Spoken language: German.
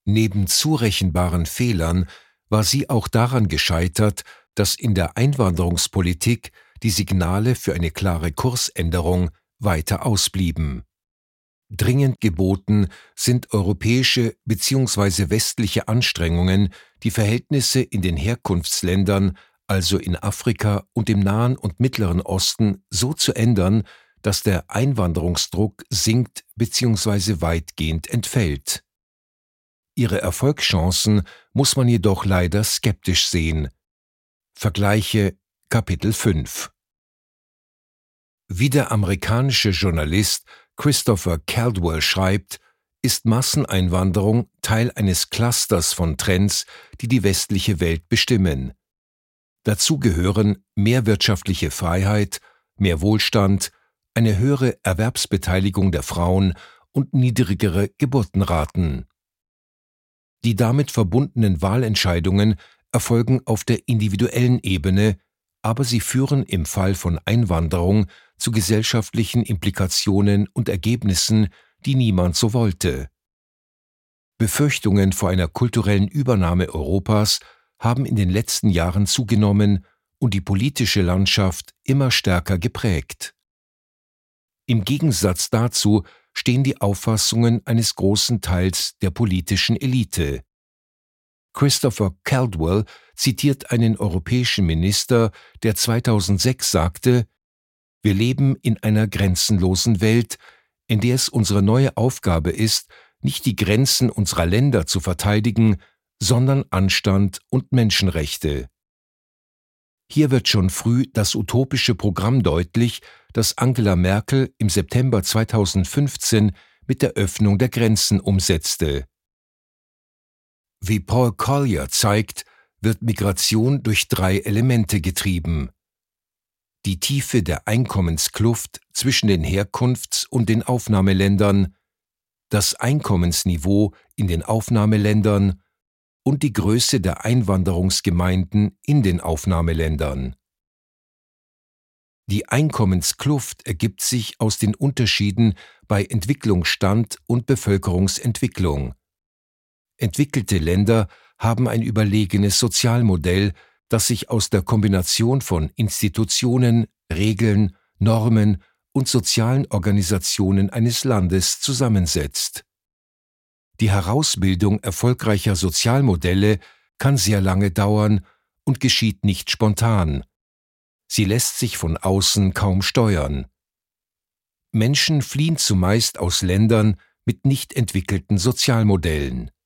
Neben zurechenbaren Fehlern war sie auch daran gescheitert, dass in der Einwanderungspolitik die Signale für eine klare Kursänderung weiter ausblieben. Dringend geboten sind europäische bzw. westliche Anstrengungen, die Verhältnisse in den Herkunftsländern, also in Afrika und im Nahen und Mittleren Osten, so zu ändern, dass der Einwanderungsdruck sinkt bzw. weitgehend entfällt. Ihre Erfolgschancen muss man jedoch leider skeptisch sehen. Vergleiche Kapitel 5. Wie der amerikanische Journalist Christopher Caldwell schreibt, ist Masseneinwanderung Teil eines Clusters von Trends, die die westliche Welt bestimmen. Dazu gehören mehr wirtschaftliche Freiheit, mehr Wohlstand, eine höhere Erwerbsbeteiligung der Frauen und niedrigere Geburtenraten. Die damit verbundenen Wahlentscheidungen erfolgen auf der individuellen Ebene, aber sie führen im Fall von Einwanderung zu gesellschaftlichen Implikationen und Ergebnissen, die niemand so wollte. Befürchtungen vor einer kulturellen Übernahme Europas haben in den letzten Jahren zugenommen und die politische Landschaft immer stärker geprägt. Im Gegensatz dazu stehen die Auffassungen eines großen Teils der politischen Elite. Christopher Caldwell zitiert einen europäischen Minister, der 2006 sagte: „Wir leben in einer grenzenlosen Welt, in der es unsere neue Aufgabe ist, nicht die Grenzen unserer Länder zu verteidigen, sondern Anstand und Menschenrechte." Hier wird schon früh das utopische Programm deutlich, das Angela Merkel im September 2015 mit der Öffnung der Grenzen umsetzte. Wie Paul Collier zeigt, wird Migration durch 3 Elemente getrieben: die Tiefe der Einkommenskluft zwischen den Herkunfts- und den Aufnahmeländern, das Einkommensniveau in den Aufnahmeländern und die Größe der Einwanderungsgemeinden in den Aufnahmeländern. Die Einkommenskluft ergibt sich aus den Unterschieden bei Entwicklungsstand und Bevölkerungsentwicklung. Entwickelte Länder haben ein überlegenes Sozialmodell, das sich aus der Kombination von Institutionen, Regeln, Normen und sozialen Organisationen eines Landes zusammensetzt. Die Herausbildung erfolgreicher Sozialmodelle kann sehr lange dauern und geschieht nicht spontan. Sie lässt sich von außen kaum steuern. Menschen fliehen zumeist aus Ländern mit nicht entwickelten Sozialmodellen.